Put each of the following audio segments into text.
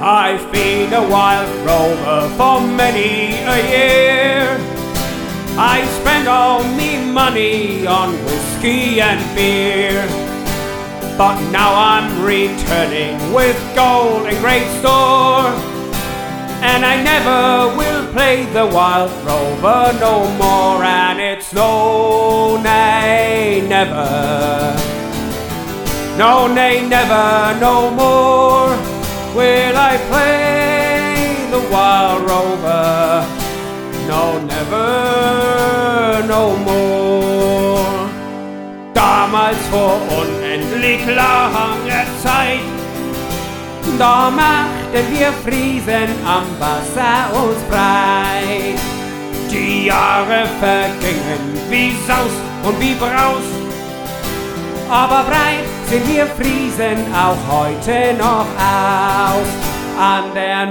I've been a wild rover for many a year. I spent all me money on whiskey and beer, but now I'm returning with gold in great store, and I never will play the wild rover no more. And it's no, nay, never, no, nay, never, no more will I play the wild rover, no, never, no more. Damals vor unendlich langer Zeit, da machten wir Friesen am Wasser uns breit. Die Jahre vergingen wie Saus und wie Braus, aber breit sind wir Friesen auch heute noch aus. An der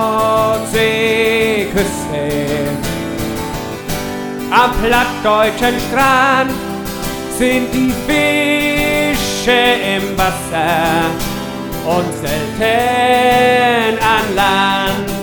Nordseeküste, am plattdeutschen Strand, sind die Fische im Wasser und selten an Land.